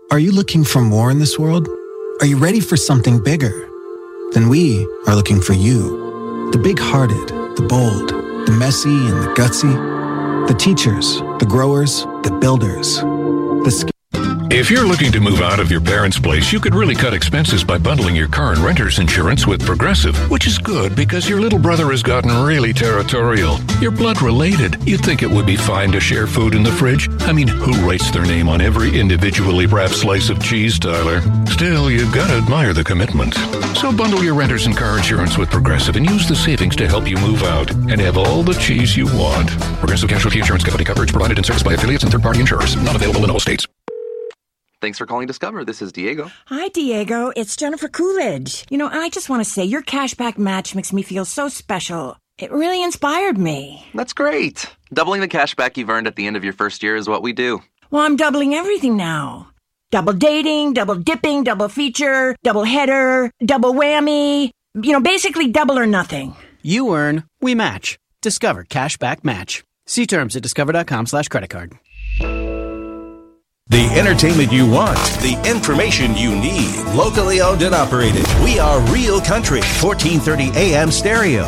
Are you looking for more in this world? Are you ready for something bigger? Then we are looking for you. The big-hearted, the bold, the messy and the gutsy, the teachers, the growers, the builders, the If you're looking to move out of your parents' place, you could really cut expenses by bundling your car and renter's insurance with Progressive, which is good because your little brother has gotten really territorial. You're blood related. You'd think it would be fine to share food in the fridge. I mean, who writes their name on every individually wrapped slice of cheese, Tyler? Still, you've got to admire the commitment. So bundle your renter's and car insurance with Progressive and use the savings to help you move out and have all the cheese you want. Progressive Casualty Insurance Company. Coverage provided and serviced by affiliates and third-party insurers. Not available in all states. Thanks for calling Discover. This is Diego. Hi, Diego. It's Jennifer Coolidge. I just want to say your cashback match makes me feel so special. It really inspired me. That's great. Doubling the cashback you've earned at the end of your first year is what we do. Well, I'm doubling everything now. Double dating, double dipping, double feature, double header, double whammy. Basically double or nothing. You earn, we match. Discover Cashback Match. See terms at discover.com/creditcard. The entertainment you want, the information you need. Locally owned and operated. We are Real Country, 1430 AM stereo,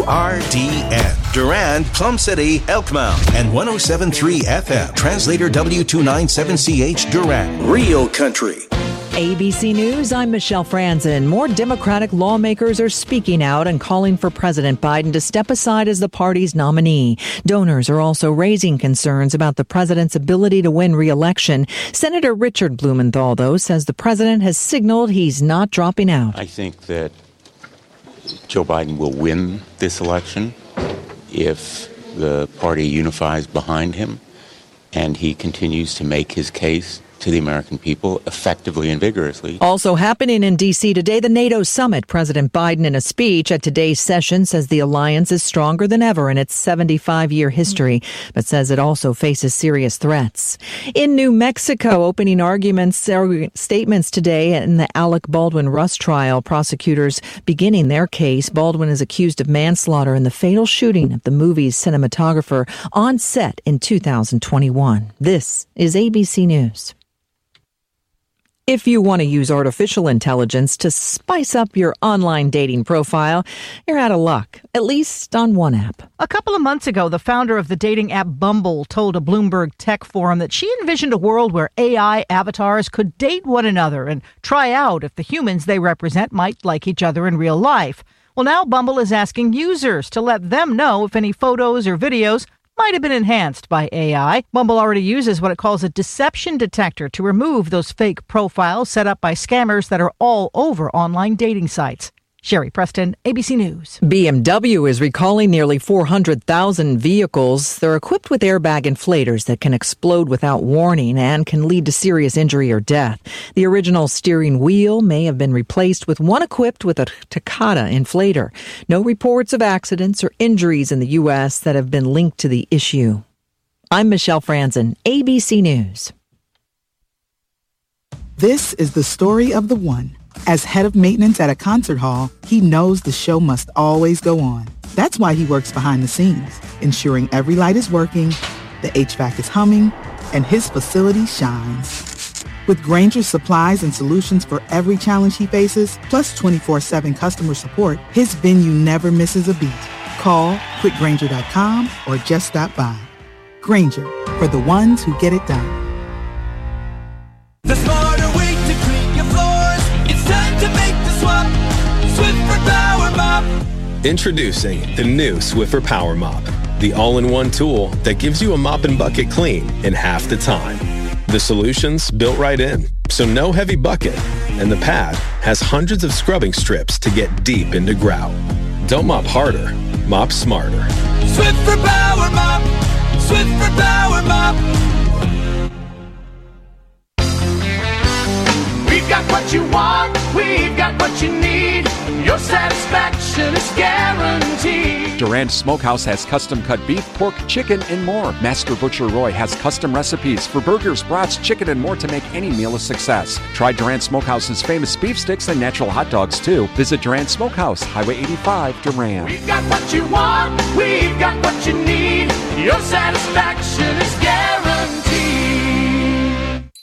WRDN. Durand, Plum City, Elkmount, and 107.3 FM. Translator W297CH Durand. Real Country. ABC News, I'm Michelle Franzen. More Democratic lawmakers are speaking out and calling for President Biden to step aside as the party's nominee. Donors are also raising concerns about the president's ability to win re-election. Senator Richard Blumenthal, though, says the president has signaled he's not dropping out. I think that Joe Biden will win this election if the party unifies behind him and he continues to make his case to the American people effectively and vigorously. Also happening in D.C. today, the NATO summit. President Biden, in a speech at today's session, says the alliance is stronger than ever in its 75-year history, but says it also faces serious threats. In New Mexico, opening statements today in the Alec Baldwin Rust trial. Prosecutors beginning their case. Baldwin is accused of manslaughter in the fatal shooting of the movie's cinematographer on set in 2021. This is ABC News. If you want to use artificial intelligence to spice up your online dating profile, you're out of luck, at least on one app. A couple of months ago, the founder of the dating app Bumble told a Bloomberg Tech forum that she envisioned a world where AI avatars could date one another and try out if the humans they represent might like each other in real life. Well, now Bumble is asking users to let them know if any photos or videos might have been enhanced by AI. Bumble already uses what it calls a deception detector to remove those fake profiles set up by scammers that are all over online dating sites. Sherry Preston, ABC News. BMW is recalling nearly 400,000 vehicles. They're equipped with airbag inflators that can explode without warning and can lead to serious injury or death. The original steering wheel may have been replaced with one equipped with a Takata inflator. No reports of accidents or injuries in the U.S. that have been linked to the issue. I'm Michelle Franzen, ABC News. This is the story of the one. As head of maintenance at a concert hall, he knows the show must always go on. That's why he works behind the scenes, ensuring every light is working, the HVAC is humming, and his facility shines. With Grainger's supplies and solutions for every challenge he faces, plus 24/7 customer support, his venue never misses a beat. Call quickgrainger.com or just stop by. Grainger, for the ones who get it done. The smarter way to clean your floors. It's time to make the swap. Swiffer Power Mop. Introducing the new Swiffer Power Mop, the all-in-one tool that gives you a mop and bucket clean in half the time. The solution's built right in, so no heavy bucket, and the pad has hundreds of scrubbing strips to get deep into grout. Don't mop harder, mop smarter. Swiffer Power Mop. Swiffer Power Mop. We've got what you want, we've got what you need. Your satisfaction is guaranteed. Durand Smokehouse has custom-cut beef, pork, chicken, and more. Master Butcher Roy has custom recipes for burgers, brats, chicken, and more to make any meal a success. Try Durand Smokehouse's famous beef sticks and natural hot dogs, too. Visit Durand Smokehouse, Highway 85, Durand. We've got what you want, we've got what you need. Your satisfaction is guaranteed.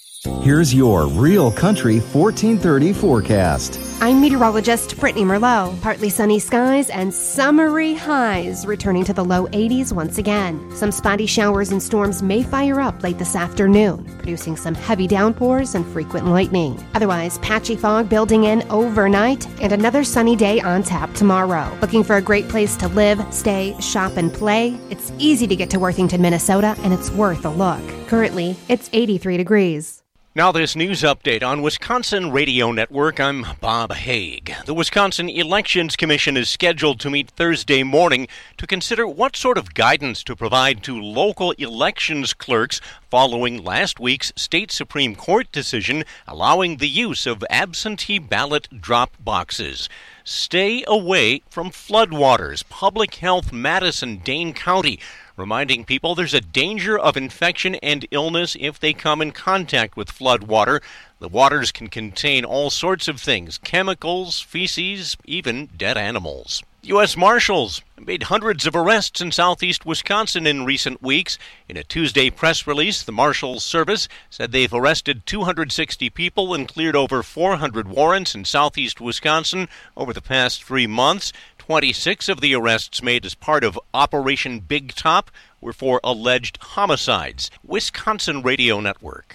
Here's your Real Country 1430 forecast. I'm meteorologist Brittany Merlot. Partly sunny skies and summery highs returning to the low 80s once again. Some spotty showers and storms may fire up late this afternoon, producing some heavy downpours and frequent lightning. Otherwise, patchy fog building in overnight and another sunny day on tap tomorrow. Looking for a great place to live, stay, shop, and play? It's easy to get to Worthington, Minnesota, and it's worth a look. Currently, it's 83 degrees. Now this news update on Wisconsin Radio Network. I'm Bob Haig. The Wisconsin Elections Commission is scheduled to meet Thursday morning to consider what sort of guidance to provide to local elections clerks following last week's state Supreme Court decision allowing the use of absentee ballot drop boxes. Stay away from floodwaters. Public Health Madison-Dane County reminding people there's a danger of infection and illness if they come in contact with flood water. The waters can contain all sorts of things, chemicals, feces, even dead animals. U.S. Marshals made hundreds of arrests in southeast Wisconsin in recent weeks. In a Tuesday press release, the Marshals Service said they've arrested 260 people and cleared over 400 warrants in southeast Wisconsin over the past 3 months. 26 of the arrests made as part of Operation Big Top were for alleged homicides. Wisconsin Radio Network.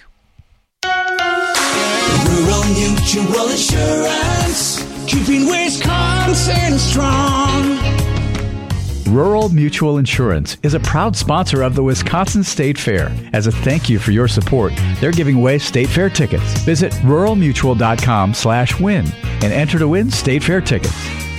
Rural Mutual Insurance, keeping Wisconsin strong. Rural Mutual Insurance is a proud sponsor of the Wisconsin State Fair. As a thank you for your support, they're giving away State Fair tickets. Visit ruralmutual.com/win and enter to win State Fair tickets.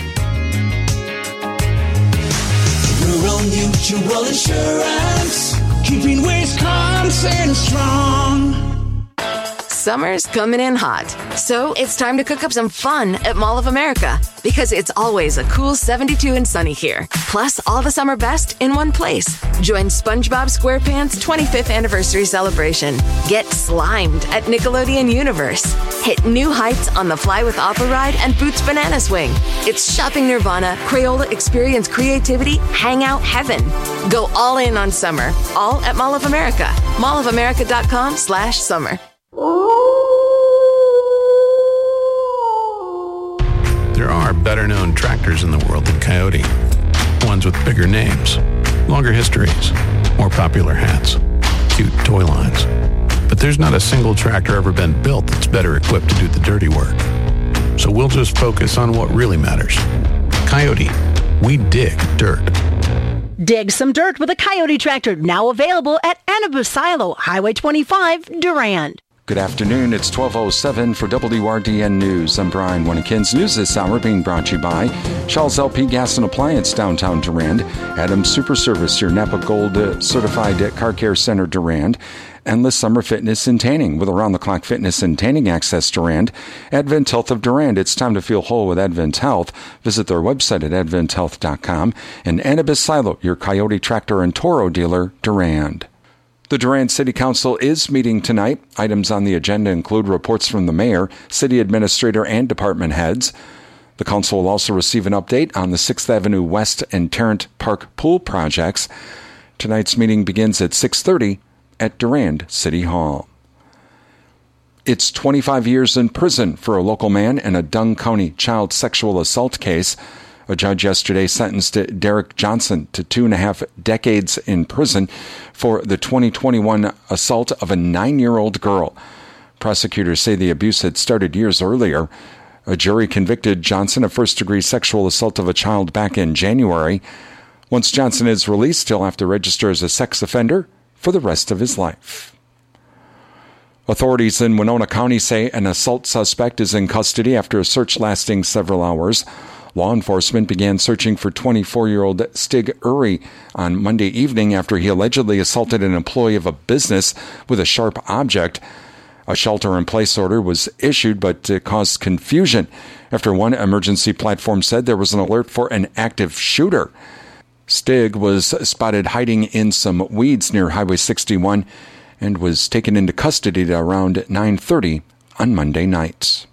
Rural Mutual Insurance, keeping Wisconsin strong. Summer's coming in hot, so it's time to cook up some fun at Mall of America, because it's always a cool 72 and sunny here. Plus, all the summer best in one place. Join SpongeBob SquarePants' 25th anniversary celebration. Get slimed at Nickelodeon Universe. Hit new heights on the Fly with Appa ride and Boots Banana Swing. It's shopping nirvana, Crayola experience creativity, hangout heaven. Go all in on summer, all at Mall of America. mallofamerica.com/summer. There are better-known tractors in the world than Coyote. Ones with bigger names, longer histories, more popular hats, cute toy lines. But there's not a single tractor ever been built that's better equipped to do the dirty work. So we'll just focus on what really matters. Coyote, we dig dirt. Dig some dirt with a Coyote tractor, now available at Annabus Silo, Highway 25, Durand. Good afternoon. It's 12:07 for WRDN News. I'm Brian Winnekins. News this hour being brought to you by Shaw's LP Gas and Appliance, downtown Durand, Adams Super Service, your Napa Gold certified car care center, Durand, Endless Summer Fitness and Tanning with around-the-clock fitness and tanning access, Durand, Advent Health of Durand. It's time to feel whole with Advent Health. Visit their website at adventhealth.com. And Annabus Silo, your Coyote tractor and Toro dealer, Durand. The Durand City Council is meeting tonight. Items on the agenda include reports from the mayor, city administrator, and department heads. The council will also receive an update on the 6th Avenue West and Tarrant Park pool projects. Tonight's meeting begins at 6:30 at Durand City Hall. It's 25 years in prison for a local man in a Dung County child sexual assault case. A judge yesterday sentenced Derek Johnson to 2.5 decades in prison for the 2021 assault of a 9-year-old girl. Prosecutors say the abuse had started years earlier. A jury convicted Johnson of first-degree sexual assault of a child back in January. Once Johnson is released, he'll have to register as a sex offender for the rest of his life. Authorities in Winona County say an assault suspect is in custody after a search lasting several hours. Law enforcement began searching for 24-year-old Stig Uri on Monday evening after he allegedly assaulted an employee of a business with a sharp object. A shelter-in-place order was issued, but it caused confusion after one emergency platform said there was an alert for an active shooter. Stig was spotted hiding in some weeds near Highway 61 and was taken into custody at around 9:30 on Monday night.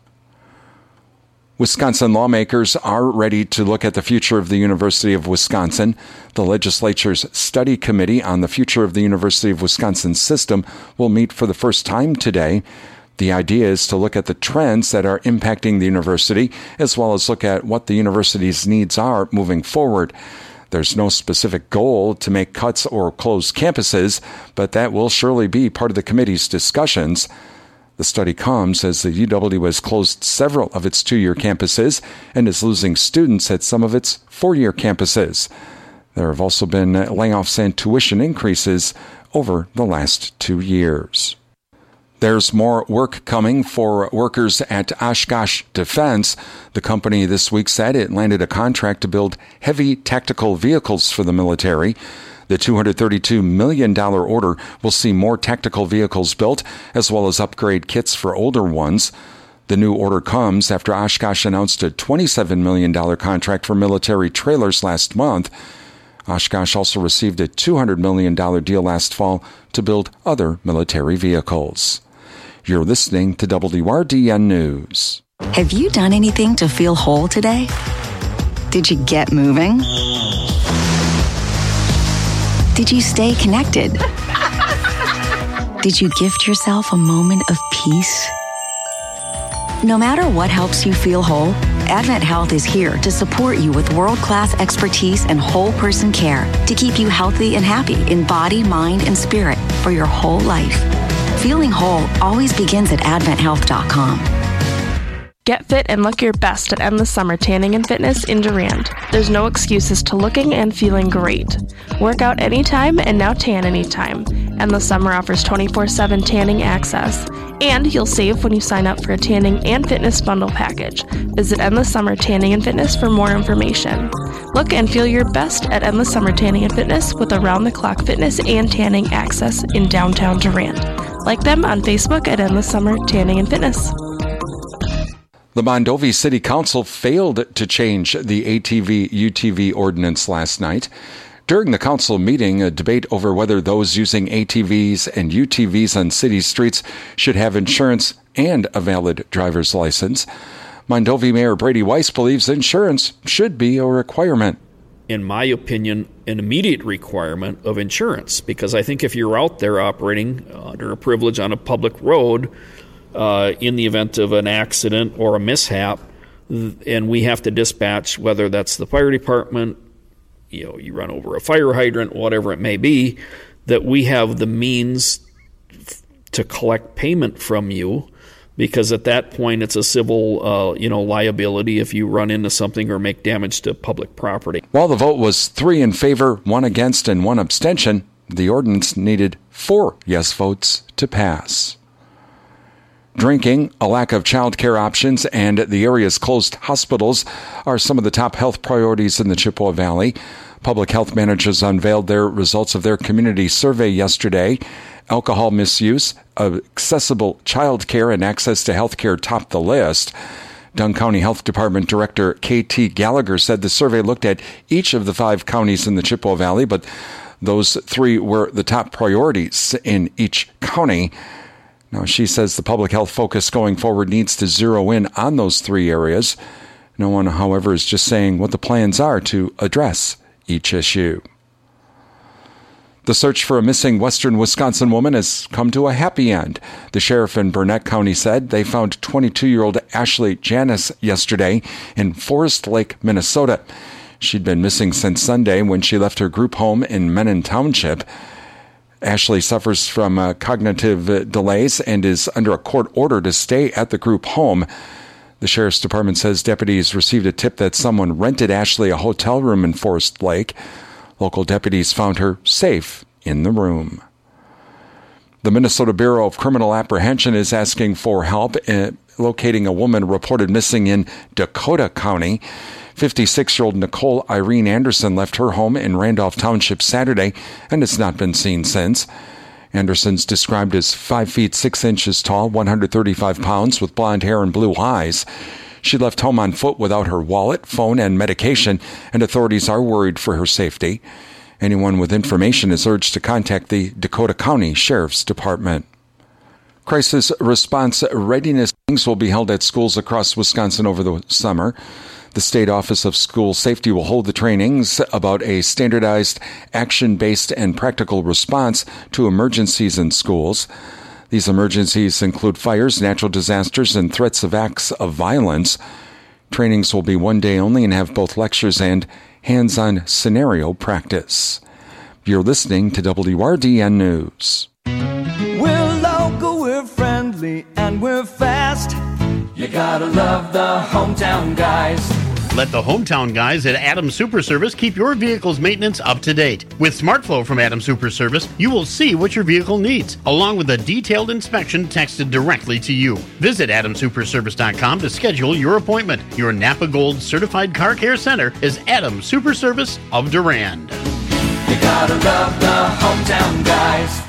Wisconsin lawmakers are ready to look at the future of the University of Wisconsin. The legislature's study committee on the future of the University of Wisconsin system will meet for the first time today. The idea is to look at the trends that are impacting the university, as well as look at what the university's needs are moving forward. There's no specific goal to make cuts or close campuses, but that will surely be part of the committee's discussions. The study comes as the UW has closed several of its 2-year campuses and is losing students at some of its 4-year campuses. There have also been layoffs and tuition increases over the last 2 years. There's more work coming for workers at Oshkosh Defense. The company this week said it landed a contract to build heavy tactical vehicles for the military. The $232 million order will see more tactical vehicles built, as well as upgrade kits for older ones. The new order comes after Oshkosh announced a $27 million contract for military trailers last month. Oshkosh also received a $200 million deal last fall to build other military vehicles. You're listening to WRDN News. Have you done anything to feel whole today? Did you get moving? Did you stay connected? Did you gift yourself a moment of peace? No matter what helps you feel whole, Advent Health is here to support you with world-class expertise and whole person care to keep you healthy and happy in body, mind, and spirit for your whole life. Feeling whole always begins at AdventHealth.com. Get fit and look your best at Endless Summer Tanning and Fitness in Durand. There's no excuses to looking and feeling great. Work out anytime and now tan anytime. Endless Summer offers 24/7 tanning access. And you'll save when you sign up for a tanning and fitness bundle package. Visit Endless Summer Tanning and Fitness for more information. Look and feel your best at Endless Summer Tanning and Fitness with around-the-clock fitness and tanning access in downtown Durand. Like them on Facebook at Endless Summer Tanning and Fitness. The Mondovi City Council failed to change the ATV-UTV ordinance last night. During the council meeting, a debate over whether those using ATVs and UTVs on city streets should have insurance and a valid driver's license. Mondovi Mayor Brady Weiss believes insurance should be a requirement. In my opinion, an immediate requirement of insurance, because I think if you're out there operating under a privilege on a public road, in the event of an accident or a mishap, and we have to dispatch, whether that's the fire department, you run over a fire hydrant, whatever it may be, that we have the means to collect payment from you, because at that point it's a civil liability if you run into something or make damage to public property. While the vote was 3 in favor, 1 against, and 1 abstention, the ordinance needed 4 yes votes to pass. Drinking, a lack of child care options, and the area's closed hospitals are some of the top health priorities in the Chippewa Valley. Public health managers unveiled their results of their community survey yesterday. Alcohol misuse, accessible child care, and access to health care topped the list. Dunn County Health Department Director K.T. Gallagher said the survey looked at each of the 5 counties in the Chippewa Valley, but those 3 were the top priorities in each county. Now, she says the public health focus going forward needs to zero in on those 3 areas. No one, however, is just saying what the plans are to address each issue. The search for a missing western Wisconsin woman has come to a happy end. The sheriff in Burnett County said they found 22-year-old Ashley Janis yesterday in Forest Lake, Minnesota. She'd been missing since Sunday when she left her group home in Menin Township. Ashley suffers from cognitive delays and is under a court order to stay at the group home. The Sheriff's Department says deputies received a tip that someone rented Ashley a hotel room in Forest Lake. Local deputies found her safe in the room. The Minnesota Bureau of Criminal Apprehension is asking for help in locating a woman reported missing in Dakota County. 56-year-old Nicole Irene Anderson left her home in Randolph Township Saturday and has not been seen since. Anderson's described as 5 feet 6 inches tall, 135 pounds, with blonde hair and blue eyes. She left home on foot without her wallet, phone, and medication, and authorities are worried for her safety. Anyone with information is urged to contact the Dakota County Sheriff's Department. Crisis response readiness meetings will be held at schools across Wisconsin over the summer. The State Office of School Safety will hold the trainings about a standardized, action-based, and practical response to emergencies in schools. These emergencies include fires, natural disasters, and threats of acts of violence. Trainings will be one day only and have both lectures and hands-on scenario practice. You're listening to WRDN News. We're local, we're friendly, and we're fast. You gotta love the hometown guys. Let the hometown guys at Adams Super Service keep your vehicle's maintenance up to date. With SmartFlow from Adams Super Service, you will see what your vehicle needs, along with a detailed inspection texted directly to you. Visit AdamSuperService.com to schedule your appointment. Your Napa Gold Certified Car Care Center is Adams Super Service of Durand. You gotta love the hometown guys.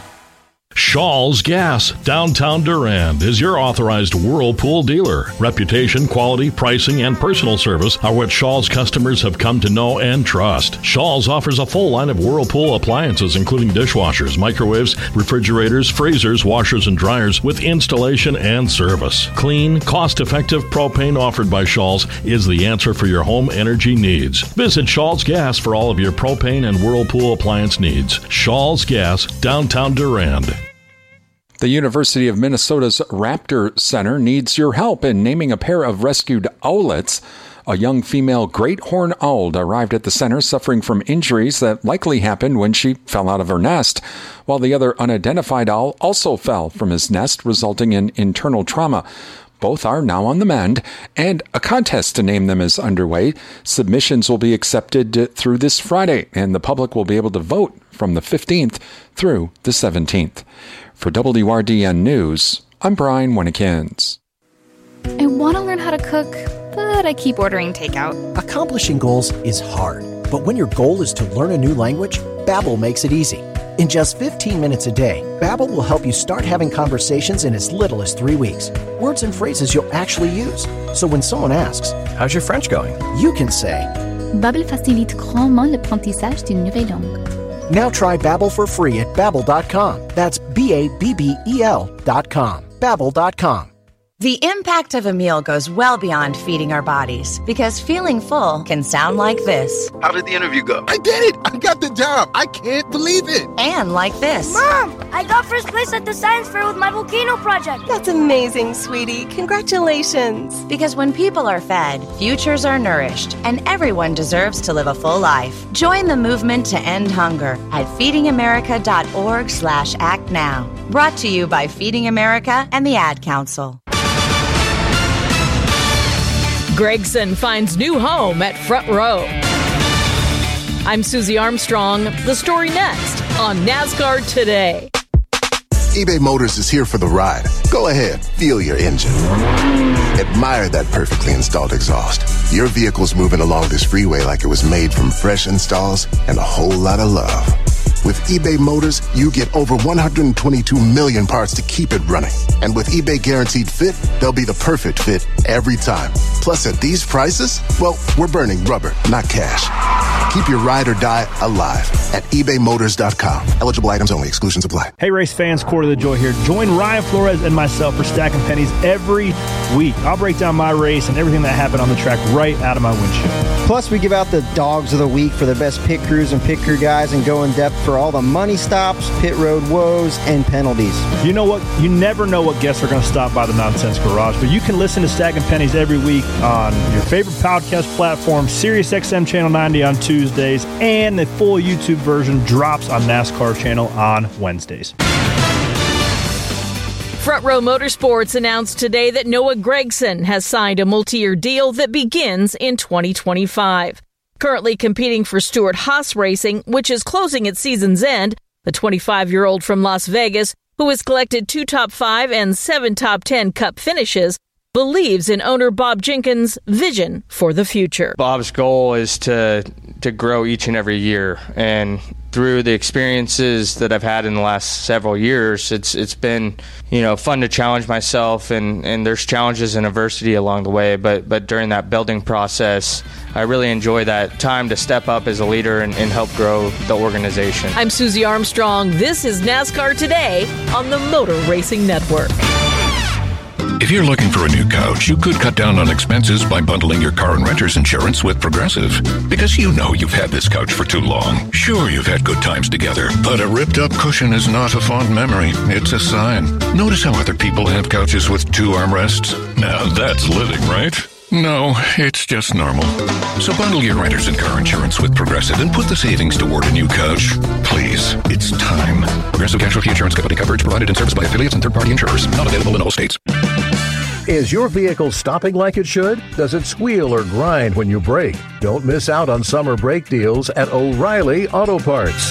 Shaw's Gas, downtown Durand, is your authorized Whirlpool dealer. Reputation, quality, pricing, and personal service are what Shaw's customers have come to know and trust. Shaw's offers a full line of Whirlpool appliances, including dishwashers, microwaves, refrigerators, freezers, washers, and dryers, with installation and service. Clean, cost-effective propane offered by Shaw's is the answer for your home energy needs. Visit Shaw's Gas for all of your propane and Whirlpool appliance needs. Shaw's Gas, downtown Durand. The University of Minnesota's Raptor Center needs your help in naming a pair of rescued owlets. A young female great horned owl arrived at the center suffering from injuries that likely happened when she fell out of her nest, while the other unidentified owl also fell from his nest, resulting in internal trauma. Both are now on the mend, and a contest to name them is underway. Submissions will be accepted through this Friday, and the public will be able to vote from the 15th through the 17th. For WRDN News, I'm Brian Winnikins. I want to learn how to cook, but I keep ordering takeout. Accomplishing goals is hard, but when your goal is to learn a new language, Babbel makes it easy. In just 15 minutes a day, Babbel will help you start having conversations in as little as 3 weeks. Words and phrases you'll actually use. So when someone asks, "How's your French going?" you can say, Babbel facilite grandement l'apprentissage d'une nouvelle langue. Now try Babbel for free at Babbel.com. That's Babbel.com. Babbel.com. The impact of a meal goes well beyond feeding our bodies, because feeling full can sound like this. How did the interview go? I did it! I got the job! I can't believe it! And like this. Mom, I got first place at the science fair with my volcano project. That's amazing, sweetie. Congratulations. Because when people are fed, futures are nourished, and everyone deserves to live a full life. Join the movement to end hunger at feedingamerica.org/act now. Brought to you by Feeding America and the Ad Council. Gregson finds new home at Front Row. I'm Susie Armstrong. The story next on NASCAR Today. eBay Motors is here for the ride. Go ahead, feel your engine. Admire that perfectly installed exhaust. Your vehicle's moving along this freeway like it was made from fresh installs and a whole lot of love. With eBay Motors, you get over 122 million parts to keep it running. And with eBay Guaranteed Fit, they'll be the perfect fit every time. Plus, at these prices, well, we're burning rubber, not cash. Keep your ride or die alive at ebaymotors.com. Eligible items only. Exclusions apply. Hey, race fans, Quarter the Joy here. Join Ryan Flores and myself for Stacking Pennies every week. I'll break down my race and everything that happened on the track right out of my windshield. Plus, we give out the Dogs of the Week for the best pit crews and pit crew guys and go in depth for all the money stops, pit road woes, and penalties. You know what? You never know what guests are going to stop by the Nonsense Garage, but you can listen to Stacking Pennies every week on your favorite podcast platform, SiriusXM Channel 90 on Tuesdays, and the full YouTube version drops on NASCAR Channel on Wednesdays. Front Row Motorsports announced today that Noah Gragson has signed a multi-year deal that begins in 2025. Currently competing for Stewart-Haas Racing, which is closing at season's end, the 25-year-old from Las Vegas, who has collected 2 top 5 and 7 top 10 Cup finishes, believes in owner Bob Jenkins' vision for the future. Bob's goal is to grow each and every year, and through the experiences that I've had in the last several years, it's been, fun to challenge myself, and there's challenges and adversity along the way, but during that building process, I really enjoy that time to step up as a leader and help grow the organization. I'm Susie Armstrong. This is NASCAR Today on the Motor Racing Network. If you're looking for a new couch, you could cut down on expenses by bundling your car and renter's insurance with Progressive. Because you know you've had this couch for too long. Sure, you've had good times together, but a ripped-up cushion is not a fond memory. It's a sign. Notice how other people have couches with 2 armrests? Now that's living, right? No, it's just normal. So bundle your renters and car insurance with Progressive and put the savings toward a new couch. Please, it's time. Progressive Casualty Insurance Company. Coverage provided and serviced by affiliates and third-party insurers. Not available in all states. Is your vehicle stopping like it should? Does it squeal or grind when you brake? Don't miss out on summer brake deals at O'Reilly Auto Parts.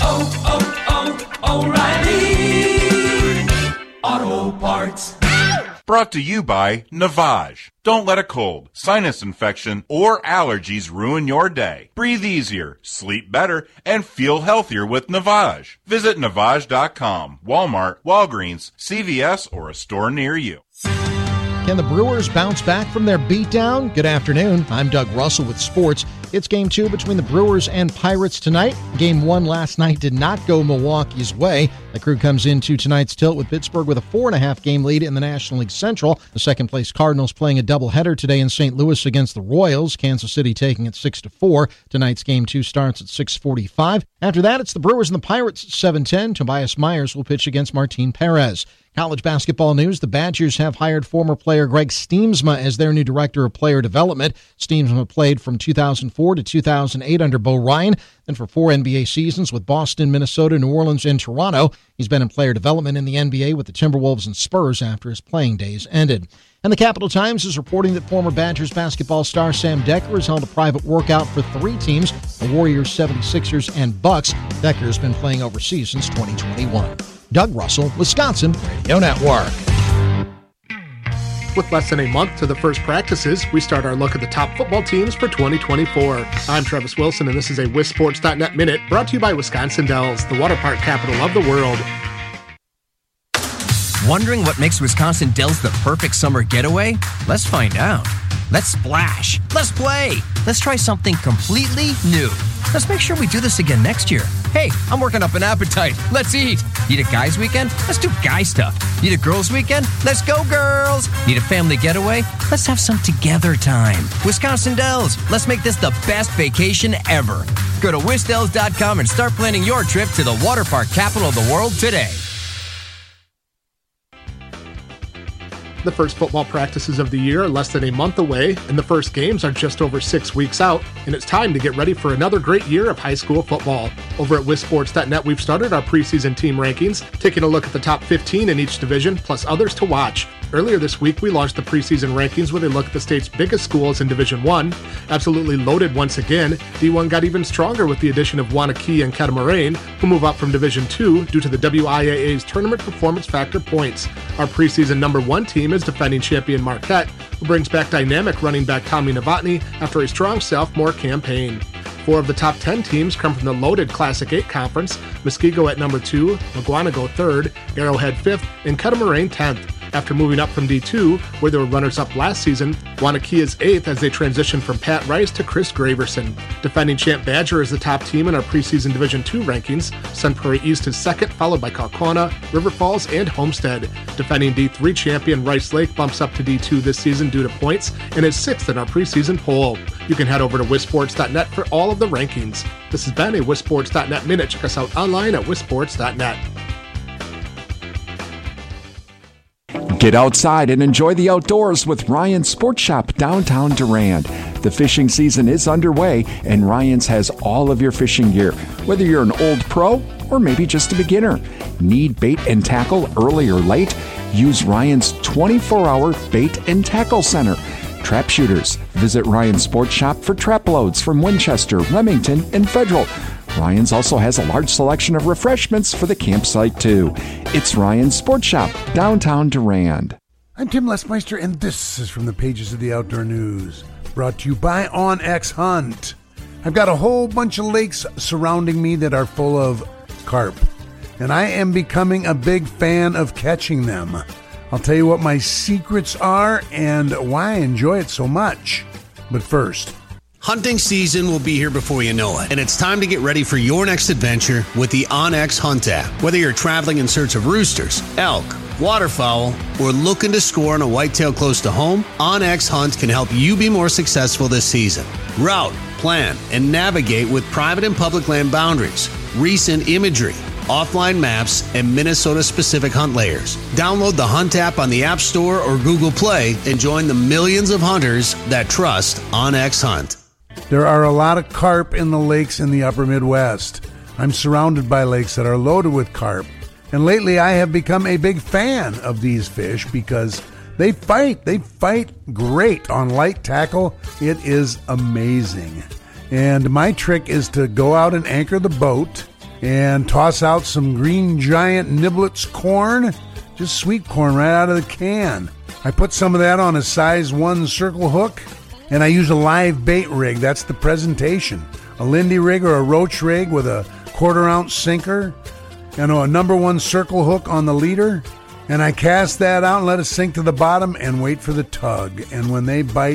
O'Reilly Auto Parts. Brought to you by Navage. Don't let a cold, sinus infection, or allergies ruin your day. Breathe easier, sleep better, and feel healthier with Navage. Visit Navage.com, Walmart, Walgreens, CVS, or a store near you. Can the Brewers bounce back from their beatdown? Good afternoon. I'm Doug Russell with sports. It's Game 2 between the Brewers and Pirates tonight. Game 1 last night did not go Milwaukee's way. The Crew comes into tonight's tilt with Pittsburgh with a 4.5-game lead in the National League Central. The second-place Cardinals playing a doubleheader today in St. Louis against the Royals. Kansas City taking it 6-4. Tonight's Game 2 starts at 6:45. After that, it's the Brewers and the Pirates at 7:10. Tobias Myers will pitch against Martin Perez. College basketball news, the Badgers have hired former player Greg Steemsma as their new director of player development. Steemsma played from 2004 to 2008 under Bo Ryan, then for 4 NBA seasons with Boston, Minnesota, New Orleans, and Toronto. He's been in player development in the NBA with the Timberwolves and Spurs after his playing days ended. And the Capital Times is reporting that former Badgers basketball star Sam Decker has held a private workout for 3 teams, the Warriors, 76ers, and Bucks. Decker has been playing overseas since 2021. Doug Russell, Wisconsin Radio Network. With less than a month to the first practices, we start our look at the top football teams for 2024. I'm Travis Wilson, and this is a WisSports.net Minute brought to you by Wisconsin Dells, the water park capital of the world. Wondering what makes Wisconsin Dells the perfect summer getaway? Let's find out. Let's splash. Let's play. Let's try something completely new. Let's make sure we do this again next year. Hey, I'm working up an appetite. Let's eat. Need a guys weekend? Let's do guy stuff. Need a girls weekend? Let's go girls. Need a family getaway? Let's have some together time. Wisconsin Dells. Let's make this the best vacation ever. Go to wisdells.com and start planning your trip to the water park capital of the world today. The first football practices of the year are less than a month away, and the first games are just over 6 weeks out, and it's time to get ready for another great year of high school football. Over at WisSports.net, we've started our preseason team rankings, taking a look at the top 15 in each division, plus others to watch. Earlier this week, we launched the preseason rankings with a look at the state's biggest schools in Division I. Absolutely loaded once again, D1 got even stronger with the addition of Wanakee and Catamaran, who move up from Division II due to the WIAA's Tournament Performance Factor points. Our preseason number 1 team is defending champion Marquette, who brings back dynamic running back Tommy Novotny after a strong sophomore campaign. 4 of the top 10 teams come from the loaded Classic 8 conference, Muskego at number 2, Maguanago 3rd, Arrowhead 5th, and Catamaran 10th. After moving up from D2, where they were runners-up last season, Wanakee is 8th as they transition from Pat Rice to Chris Graverson. Defending champ Badger is the top team in our preseason Division II rankings. Sun Prairie East is 2nd, followed by Kaukauna, River Falls, and Homestead. Defending D3 champion Rice Lake bumps up to D2 this season due to points and is 6th in our preseason poll. You can head over to WisSports.net for all of the rankings. This has been a WisSports.net Minute. Check us out online at WisSports.net. Get outside and enjoy the outdoors with Ryan's Sports Shop downtown Durand. The fishing season is underway, and Ryan's has all of your fishing gear, whether you're an old pro or maybe just a beginner. Need bait and tackle early or late? Use Ryan's 24-hour bait and tackle center. Trap shooters, visit Ryan's Sports Shop for trap loads from Winchester, Remington, and Federal. Ryan's also has a large selection of refreshments for the campsite, too. It's Ryan's Sports Shop, downtown Durand. I'm Tim Lesmeister, and this is from the pages of the Outdoor News, brought to you by OnX Hunt. I've got a whole bunch of lakes surrounding me that are full of carp, and I am becoming a big fan of catching them. I'll tell you what my secrets are and why I enjoy it so much. But first, Hunting season will be here before you know it, and it's time to get ready for your next adventure with the OnX Hunt app. Whether you're traveling in search of roosters, elk, waterfowl, or looking to score on a whitetail close to home, OnX Hunt can help you be more successful this season. Route, plan, and navigate with private and public land boundaries, recent imagery, offline maps, and Minnesota-specific hunt layers. Download the Hunt app on the App Store or Google Play and join the millions of hunters that trust OnX Hunt. There are a lot of carp in the lakes in the upper Midwest. I'm surrounded by lakes that are loaded with carp. And lately I have become a big fan of these fish because they fight. They fight great on light tackle. It is amazing. And my trick is to go out and anchor the boat and toss out some Green Giant Niblets corn, just sweet corn right out of the can. I put some of that on a size 1 circle hook, and I use a live bait rig. That's the presentation. A Lindy rig or a Roach rig with a 1/4 ounce sinker and a number 1 circle hook on the leader. And I cast that out and let it sink to the bottom and wait for the tug. And when they bite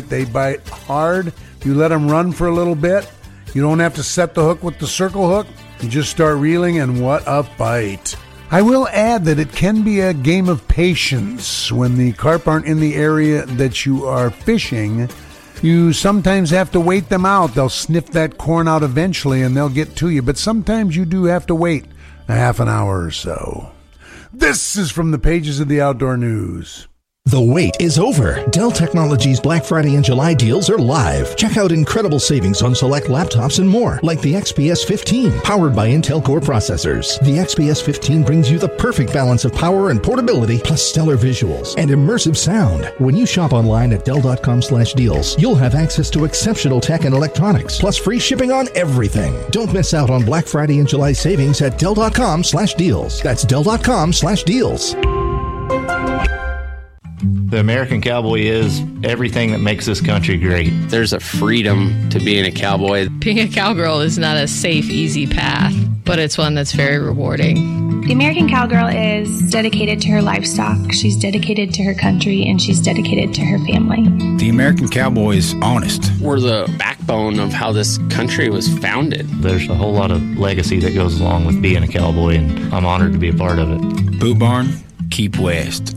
hard. You let them run for a little bit. You don't have to set the hook with the circle hook. You just start reeling, and what a bite. I will add that it can be a game of patience. When the carp aren't in the area that you are fishing, you sometimes have to wait them out. They'll sniff that corn out eventually, and they'll get to you. But sometimes you do have to wait a half an hour or so. This is from the pages of the Outdoor News. The wait is over. Dell Technologies Black Friday and July deals are live. Check out incredible savings on select laptops and more, like the XPS 15, powered by Intel Core processors. The XPS 15 brings you the perfect balance of power and portability, plus stellar visuals and immersive sound. When you shop online at Dell.com/deals, you'll have access to exceptional tech and electronics, plus free shipping on everything. Don't miss out on Black Friday and July savings at Dell.com/deals. That's Dell.com/deals. The American cowboy is everything that makes this country great. There's a freedom to being a cowboy. Being a cowgirl is not a safe, easy path, but it's one that's very rewarding. The American cowgirl is dedicated to her livestock, she's dedicated to her country, and she's dedicated to her family. The American cowboy is honest. We're the backbone of how this country was founded. There's a whole lot of legacy that goes along with being a cowboy, and I'm honored to be a part of it. Boot Barn, keep west.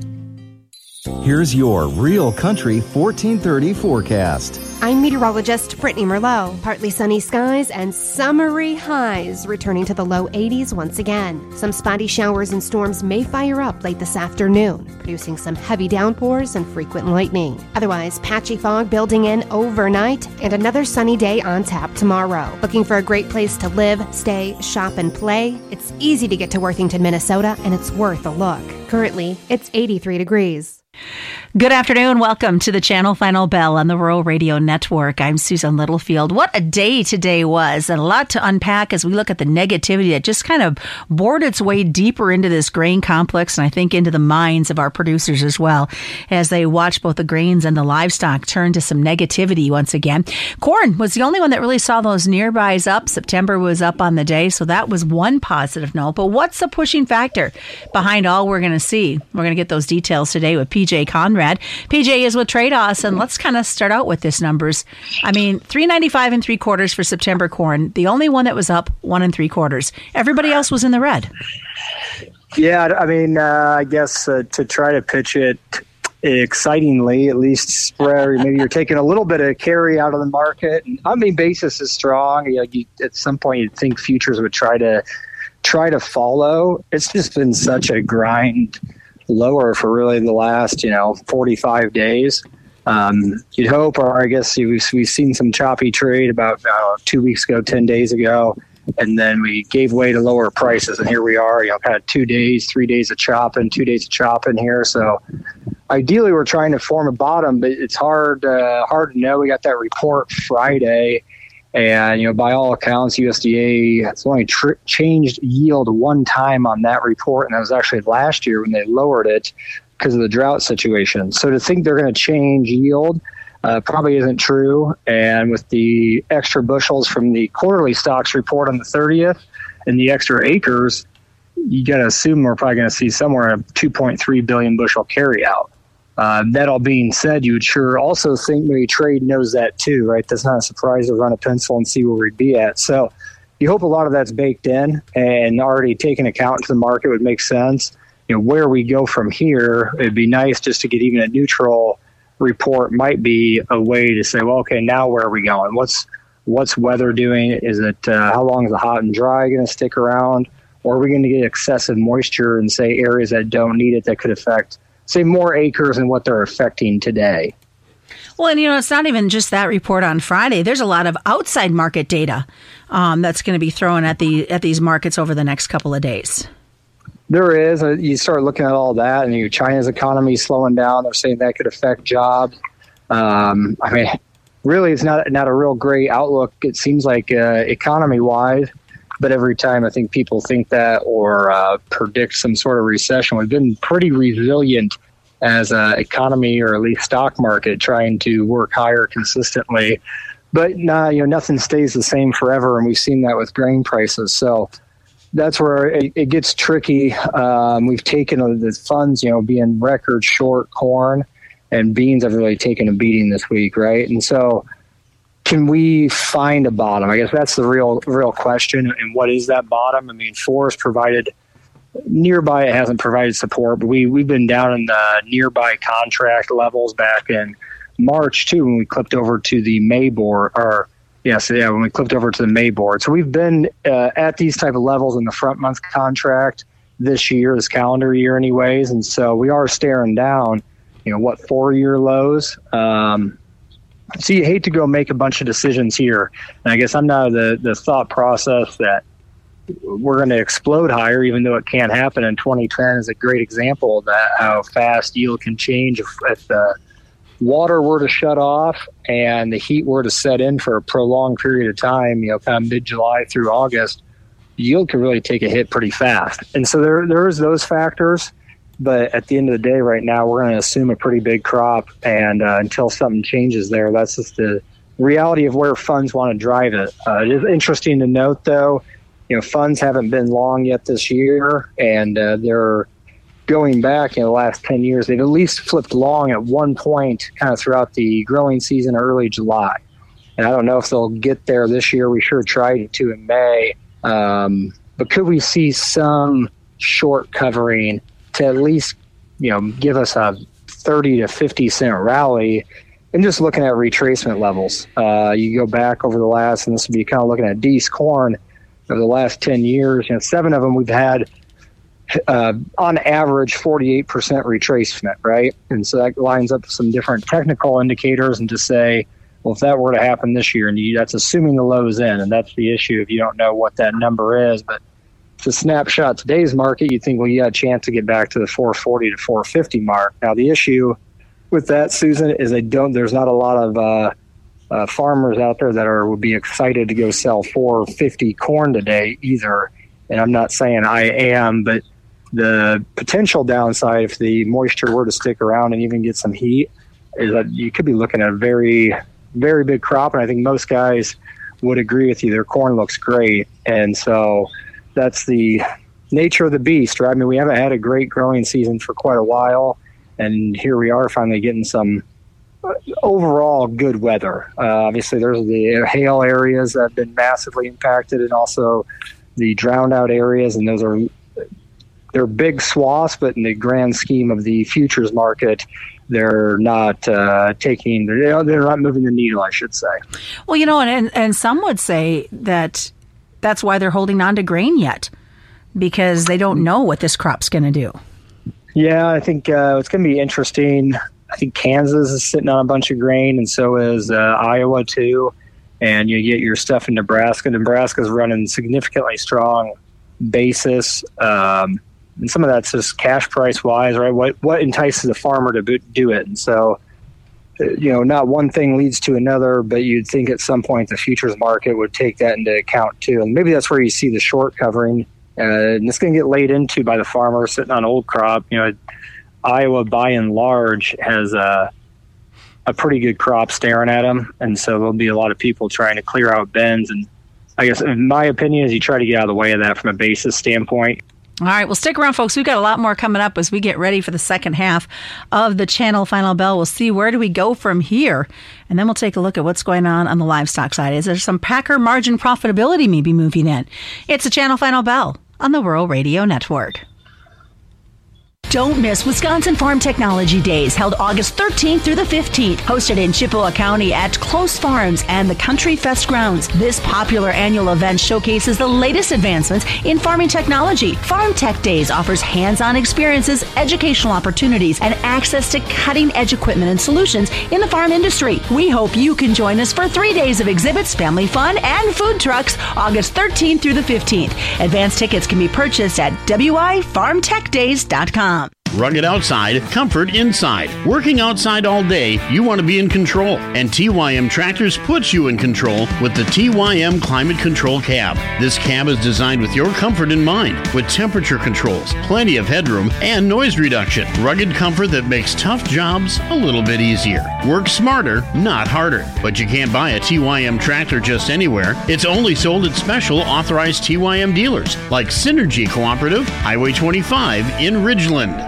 Here's your Real Country 1430 forecast. I'm meteorologist Brittany Merlot. Partly sunny skies and summery highs returning to the low 80s once again. Some spotty showers and storms may fire up late this afternoon, producing some heavy downpours and frequent lightning. Otherwise, patchy fog building in overnight and another sunny day on tap tomorrow. Looking for a great place to live, stay, shop, and play? It's easy to get to Worthington, Minnesota, and it's worth a look. Currently, it's 83 degrees. Good afternoon. Welcome to the Channel Final Bell on the Rural Radio Network. I'm Susan Littlefield. What a day today was, and a lot to unpack as we look at the negativity that just kind of bored its way deeper into this grain complex, and I think into the minds of our producers as well, as they watch both the grains and the livestock turn to some negativity once again. Corn was the only one that really saw those nearbys up. September was up on the day, so that was one positive note. But what's the pushing factor behind all we're going to see? We're going to get those details today with PJ Conrad. PJ is with Trados, and let's kind of start out with this numbers. I mean, 395 3/4 for September corn. The only one that was up 1 3/4. Everybody else was in the red. Yeah, I mean, I guess to try to pitch it excitingly, at least where maybe you're taking a little bit of carry out of the market. I mean, basis is strong. At some point, you'd think futures would try to follow. It's just been such a grind lower for really the last 45 days. You'd hope, or I guess we've seen some choppy trade about 2 weeks ago, 10 days ago, and then we gave way to lower prices, and here we are, kind of 2 days, 3 days of chopping, 2 days of chopping here. So ideally we're trying to form a bottom, but it's hard to know. We got that report Friday, and by all accounts, USDA has only changed yield one time on that report, and that was actually last year when they lowered it because of the drought situation. So to think they're going to change yield probably isn't true. And with the extra bushels from the quarterly stocks report on the 30th and the extra acres, you got to assume we're probably going to see somewhere a 2.3 billion bushel carryout. That all being said, you would sure also think maybe trade knows that too, right? That's not a surprise to run a pencil and see where we'd be at. So you hope a lot of that's baked in and already taken account into the market would make sense. Where we go from here, it'd be nice just to get even a neutral report might be a way to say, well, okay, now where are we going? What's weather doing? Is it how long is the hot and dry going to stick around? Or are we going to get excessive moisture in, say, areas that don't need it that could affect, say, more acres than what they're affecting today? Well, and it's not even just that report on Friday. There's a lot of outside market data that's going to be thrown at these markets over the next couple of days. There is. You start looking at all that, and China's economy is slowing down. They're saying that could affect jobs. Really, it's not a real great outlook, it seems like, economy-wise. But every time I think people think that or predict some sort of recession, we've been pretty resilient as an economy, or at least stock market, trying to work higher consistently. But nothing stays the same forever, and we've seen that with grain prices. So that's where it gets tricky. We've taken the funds, being record short corn, and beans have really taken a beating this week, right? And so can we find a bottom? I guess that's the real question. And what is that bottom? Forest provided nearby. It hasn't provided support, but we've been down in the nearby contract levels back in March too, when we clipped over to the May board. When we clipped over to the May board. So we've been at these type of levels in the front month contract this year, this calendar year, anyways. And so we are staring down, 4-year lows. So you hate to go make a bunch of decisions here. And I guess I'm not the thought process that we're going to explode higher, even though it can't happen. And 2010 is a great example of that, how fast yield can change if the water were to shut off and the heat were to set in for a prolonged period of time, kind of mid-July through August. Yield could really take a hit pretty fast. And so there's those factors. But at the end of the day, right now, we're going to assume a pretty big crop. And until something changes there, that's just the reality of where funds want to drive it. It is interesting to note, though, funds haven't been long yet this year. And they're going back in the last 10 years. They've at least flipped long at one point kind of throughout the growing season, early July. And I don't know if they'll get there this year. We sure tried to in May. But could we see some short covering to at least, give us a 30 to 50 cent rally? And just looking at retracement levels, you go back over the last, and this would be kind of looking at Dees corn over the last 10 years, 7 of them we've had on average 48% retracement, right? And so that lines up with some different technical indicators, and to say, well, if that were to happen this year, and that's assuming the low's in, and that's the issue if you don't know what that number is. But to snapshot today's market, you think, well, you got a chance to get back to the 440 to 450 mark. Now, the issue with that, Susan, is there's not a lot of farmers out there that would be excited to go sell 450 corn today either. And I'm not saying I am, but the potential downside, if the moisture were to stick around and even get some heat, is that you could be looking at a very, very big crop. And I think most guys would agree with you. Their corn looks great. And so that's the nature of the beast, right? We haven't had a great growing season for quite a while, and here we are finally getting some overall good weather. Obviously, there's the hail areas that have been massively impacted, and also the drowned out areas, and they're big swaths, but in the grand scheme of the futures market, they're not they're not moving the needle, I should say. Well, and some would say that that's why they're holding on to grain yet, because they don't know what this crop's going to do. Yeah, I think it's going to be interesting. I think Kansas is sitting on a bunch of grain, and so is Iowa too. And you get your stuff in Nebraska. Nebraska's running significantly strong basis. And some of that's just cash price wise, right? What entices the farmer to do it? And so, not one thing leads to another, but you'd think at some point the futures market would take that into account too. And maybe that's where you see the short covering. And it's going to get laid into by the farmer sitting on old crop. Iowa, by and large, has a pretty good crop staring at them. And so there'll be a lot of people trying to clear out bends. And I guess, in my opinion, is you try to get out of the way of that from a basis standpoint. All right, well, stick around, folks. We've got a lot more coming up as we get ready for the second half of the Channel Final Bell. We'll see where do we go from here, and then we'll take a look at what's going on the livestock side. Is there some packer margin profitability maybe moving in? It's the Channel Final Bell on the Rural Radio Network. Don't miss Wisconsin Farm Technology Days, held August 13th through the 15th, hosted in Chippewa County at Close Farms and the Country Fest grounds. This popular annual event showcases the latest advancements in farming technology. Farm Tech Days offers hands-on experiences, educational opportunities, and access to cutting-edge equipment and solutions in the farm industry. We hope you can join us for 3 days of exhibits, family fun, and food trucks, August 13th through the 15th. Advance tickets can be purchased at wifarmtechdays.com. Rugged outside, comfort inside. Working outside all day, you want to be in control. And TYM Tractors puts you in control with the TYM Climate Control Cab. This cab is designed with your comfort in mind, with temperature controls, plenty of headroom, and noise reduction. Rugged comfort that makes tough jobs a little bit easier. Work smarter, not harder. But you can't buy a TYM tractor just anywhere. It's only sold at special authorized TYM dealers, like Synergy Cooperative, Highway 25 in Ridgeland.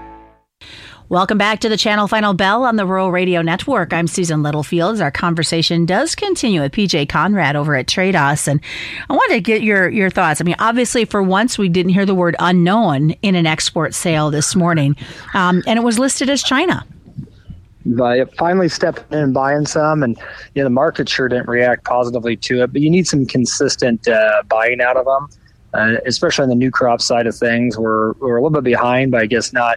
Welcome back to the Channel Final Bell on the Rural Radio Network. I'm Susan Littlefield. Our conversation does continue with PJ Conrad over at Trados, and I wanted to get your thoughts. I mean, obviously, for once, we didn't hear the word unknown in an export sale this morning, and it was listed as China. By finally stepping in and buying some, and the market sure didn't react positively to it, but you need some consistent buying out of them, especially on the new crop side of things. We're a little bit behind, but I guess not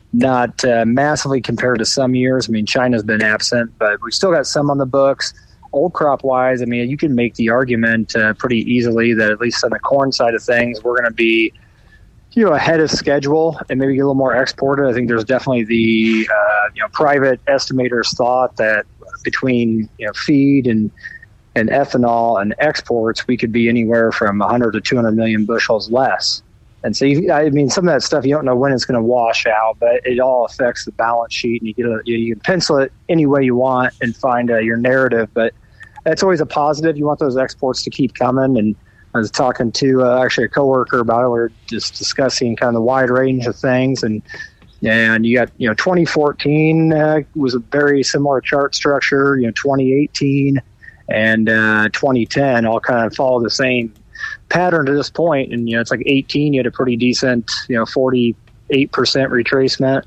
massively compared to some years. I mean, China's been absent, but we still got some on the books. Old crop wise, I mean, you can make the argument pretty easily that at least on the corn side of things, we're going to be, ahead of schedule and maybe get a little more exported. I think there's definitely the, private estimators thought that between, feed and ethanol and exports, we could be anywhere from 100 to 200 million bushels less. And so, some of that stuff, you don't know when it's going to wash out, but it all affects the balance sheet, and you can pencil it any way you want and find your narrative. But that's always a positive. You want those exports to keep coming. And I was talking to actually a coworker about it. We were just discussing kind of the wide range of things, and you got 2014 was a very similar chart structure. 2018 and 2010 all kind of follow the same pattern to this point. And it's like 18, you had a pretty decent 48% retracement.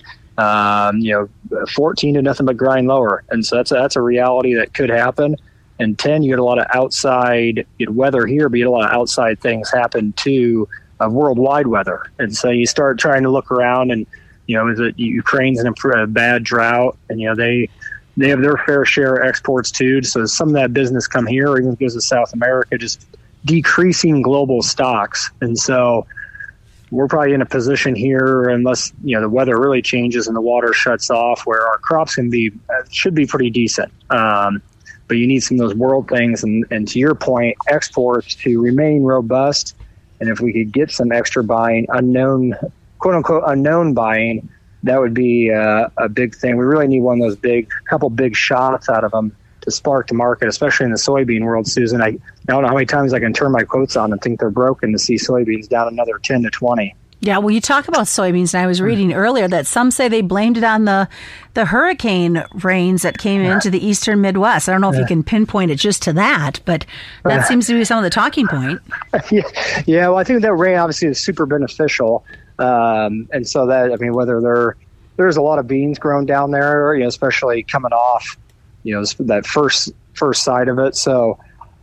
14 to nothing but grind lower, and so that's a reality that could happen. And 10, you had a lot of outside weather here, but you had a lot of outside things happen too, of worldwide weather. And so you start trying to look around, and is it Ukraine's in a bad drought, and they have their fair share of exports too. So some of that business come here, or even goes to South America, just decreasing global stocks. And so we're probably in a position here, unless the weather really changes and the water shuts off, where our crops should be pretty decent. But you need some of those world things, and to your point, exports to remain robust. And if we could get some extra buying, quote unquote unknown buying, that would be a big thing. We really need one of those couple big shots out of them to spark the market, especially in the soybean world, Susan. I don't know how many times I can turn my quotes on and think they're broken to see soybeans down another 10 to 20. Yeah, well, you talk about soybeans, and I was reading earlier that some say they blamed it on the hurricane rains that came into the eastern Midwest. I don't know if you can pinpoint it just to that, but that seems to be some of the talking point. Yeah, well, I think that rain obviously is super beneficial. And so that, whether there's a lot of beans grown down there, especially coming off, that first side of it. So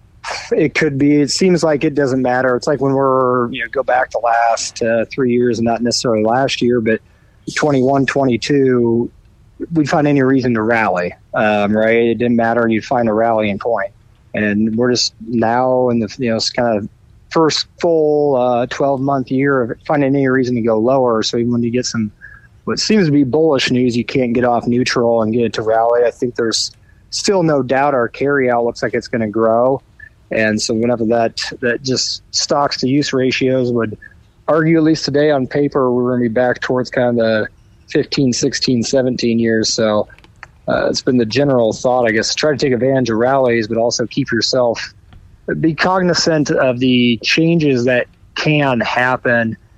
it could be, it seems like it doesn't matter. It's like when we're, go back to last 3 years, and not necessarily last year, but 21, 22, we'd find any reason to rally, right? It didn't matter. You'd find a rallying point. And we're just now in the, it's kind of first full 12-month year of finding any reason to go lower. So even when you get some, what seems to be bullish news, you can't get off neutral and get it to rally. I think there's still no doubt our carryout looks like it's going to grow. And so whenever that just stocks to use ratios would argue, at least today on paper, we're going to be back towards kind of the 15, 16, 17 years. So it's been the general thought, I guess, try to take advantage of rallies, but also be cognizant of the changes that can happen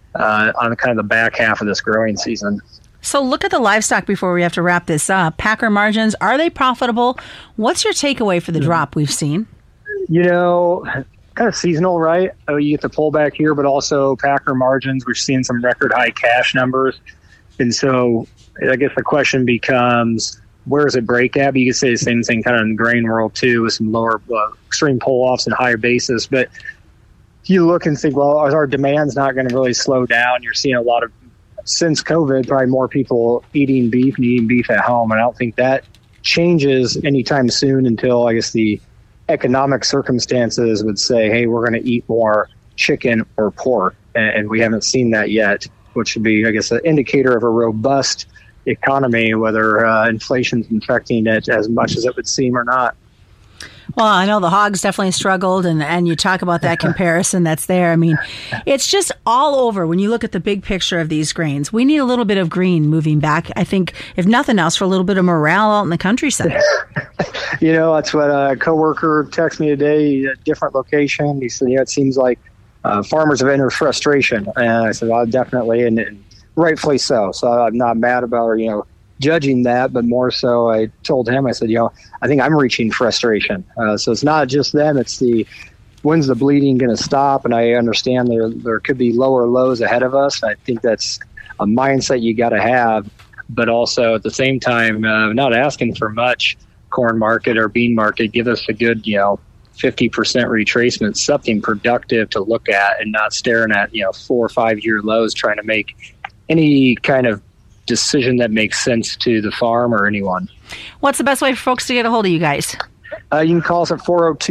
on kind of the back half of this growing season. So look at the livestock before we have to wrap this up. Packer margins, are they profitable? What's your takeaway for the drop we've seen? Kind of seasonal, right? You get the pullback here, but also Packer margins. We're seeing some record high cash numbers. And so I guess the question becomes, where does it break at? But you could say the same thing kind of in the grain world too, with some lower extreme pull-offs and higher basis. But you look and think, well, our demand's not going to really slow down. You're seeing a lot of, since COVID, probably more people eating beef and eating beef at home. And I don't think that changes anytime soon until, I guess, the economic circumstances would say, hey, we're going to eat more chicken or pork. And we haven't seen that yet, which would be, I guess, an indicator of a robust economy, whether inflation's affecting it as much as it would seem or not. Well, I know the hogs definitely struggled, and you talk about that comparison that's there. I mean, it's just all over when you look at the big picture of these grains. We need a little bit of green moving back, I think, if nothing else, for a little bit of morale out in the countryside. That's what a coworker texted me today, a different location. He said, it seems like farmers have entered frustration. And I said, well, definitely, and rightfully so. So I'm not mad about judging that, but more so I told him, I said, I think I'm reaching frustration. So it's not just them, it's when's the bleeding going to stop? And I understand there could be lower lows ahead of us. I think that's a mindset you got to have, but also at the same time, not asking for much. Corn market or bean market, give us a good, 50% retracement, something productive to look at and not staring at, 4 or 5 year lows trying to make any kind of decision that makes sense to the farm or anyone. What's the best way for folks to get a hold of you guys? You can call us at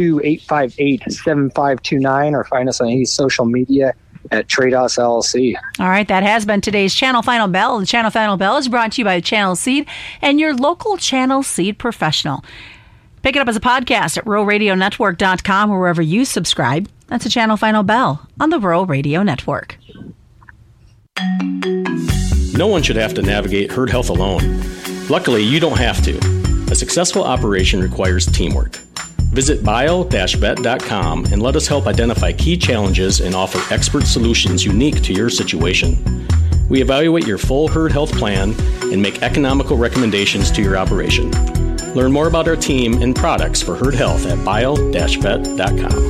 402-858-7529 or find us on any social media at Trados LLC. All right, that has been today's Channel Final Bell. The Channel Final Bell is brought to you by Channel Seed and your local Channel Seed professional. Pick it up as a podcast at ruralradionetwork.com or wherever you subscribe. That's a Channel Final Bell on the Rural Radio Network. No one should have to navigate herd health alone. Luckily, you don't have to. A successful operation requires teamwork. Visit bio-vet.com and let us help identify key challenges and offer expert solutions unique to your situation. We evaluate your full herd health plan and make economical recommendations to your operation. Learn more about our team and products for herd health at bio-vet.com.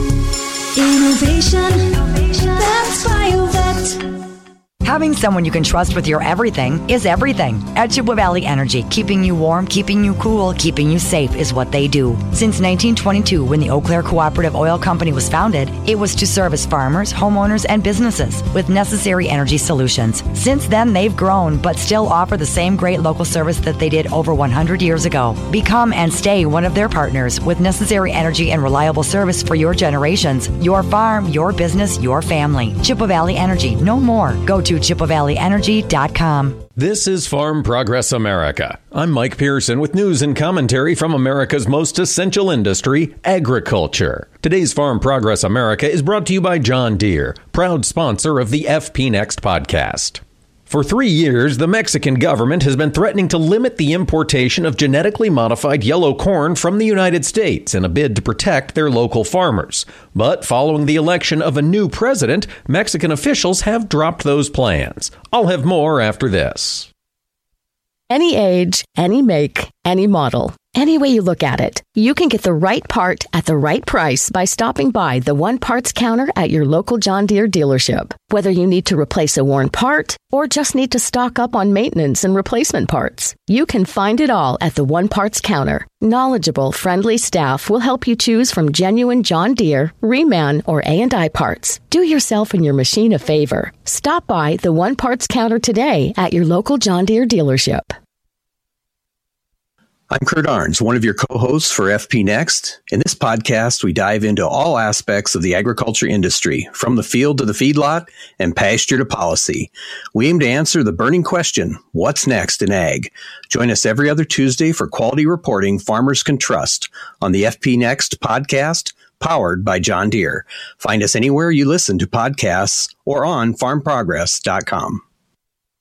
Innovation, that's BioVet. Having someone you can trust with your everything is everything. At Chippewa Valley Energy, keeping you warm, keeping you cool, keeping you safe is what they do. Since 1922, when the Eau Claire Cooperative Oil Company was founded, it was to service farmers, homeowners, and businesses with necessary energy solutions. Since then, they've grown, but still offer the same great local service that they did over 100 years ago. Become and stay one of their partners with necessary energy and reliable service for your generations, your farm, your business, your family. Chippewa Valley Energy, no more. Go to ChippewaValleyEnergy.com. This is Farm Progress America. I'm Mike Pearson with news and commentary from America's most essential industry, agriculture. Today's Farm Progress America is brought to you by John Deere, proud sponsor of the FP Next podcast. For 3 years, the Mexican government has been threatening to limit the importation of genetically modified yellow corn from the United States in a bid to protect their local farmers. But following the election of a new president, Mexican officials have dropped those plans. I'll have more after this. Any age, any make, any model. Any way you look at it, you can get the right part at the right price by stopping by the One Parts counter at your local John Deere dealership. Whether you need to replace a worn part or just need to stock up on maintenance and replacement parts, you can find it all at the One Parts counter. Knowledgeable, friendly staff will help you choose from genuine John Deere, Reman, or A&I parts. Do yourself and your machine a favor. Stop by the One Parts counter today at your local John Deere dealership. I'm Kurt Arns, one of your co-hosts for FP Next. In this podcast, we dive into all aspects of the agriculture industry, from the field to the feedlot and pasture to policy. We aim to answer the burning question, what's next in ag? Join us every other Tuesday for quality reporting farmers can trust on the FP Next podcast, powered by John Deere. Find us anywhere you listen to podcasts or on farmprogress.com.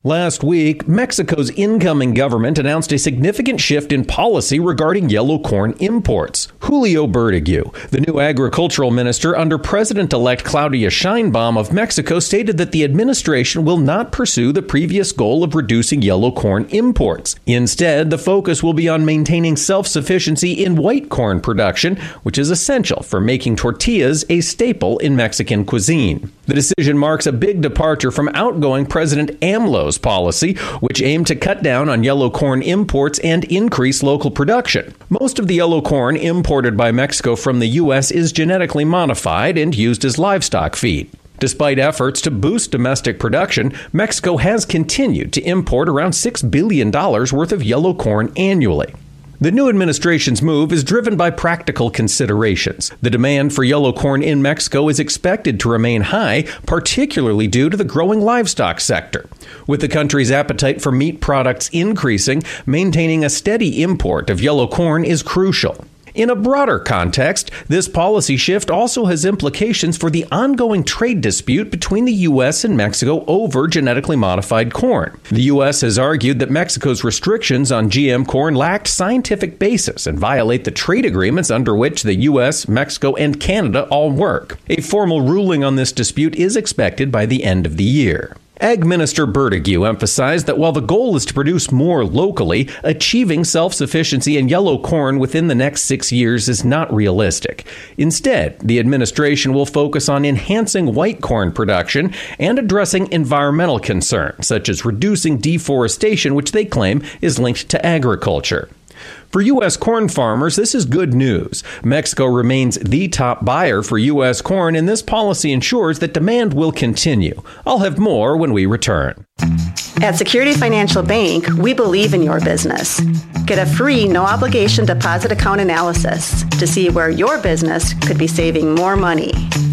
Last week, Mexico's incoming government announced a significant shift in policy regarding yellow corn imports. Julio Bertigue, the new agricultural minister under President-elect Claudia Sheinbaum of Mexico, stated that the administration will not pursue the previous goal of reducing yellow corn imports. Instead, the focus will be on maintaining self-sufficiency in white corn production, which is essential for making tortillas a staple in Mexican cuisine. The decision marks a big departure from outgoing President AMLO's policy, which aimed to cut down on yellow corn imports and increase local production. Most of the yellow corn imported by Mexico from the U.S. is genetically modified and used as livestock feed. Despite efforts to boost domestic production, Mexico has continued to import around $6 billion worth of yellow corn annually. The new administration's move is driven by practical considerations. The demand for yellow corn in Mexico is expected to remain high, particularly due to the growing livestock sector. With the country's appetite for meat products increasing, maintaining a steady import of yellow corn is crucial. In a broader context, this policy shift also has implications for the ongoing trade dispute between the U.S. and Mexico over genetically modified corn. The U.S. has argued that Mexico's restrictions on GM corn lacked scientific basis and violate the trade agreements under which the U.S., Mexico, and Canada all work. A formal ruling on this dispute is expected by the end of the year. Ag Minister Bertigue emphasized that while the goal is to produce more locally, achieving self-sufficiency in yellow corn within the next 6 years is not realistic. Instead, the administration will focus on enhancing white corn production and addressing environmental concerns, such as reducing deforestation, which they claim is linked to agriculture. For U.S. corn farmers, this is good news. Mexico remains the top buyer for U.S. corn, and this policy ensures that demand will continue. I'll have more when we return. At Security Financial Bank, we believe in your business. Get a free, no-obligation deposit account analysis to see where your business could be saving more money.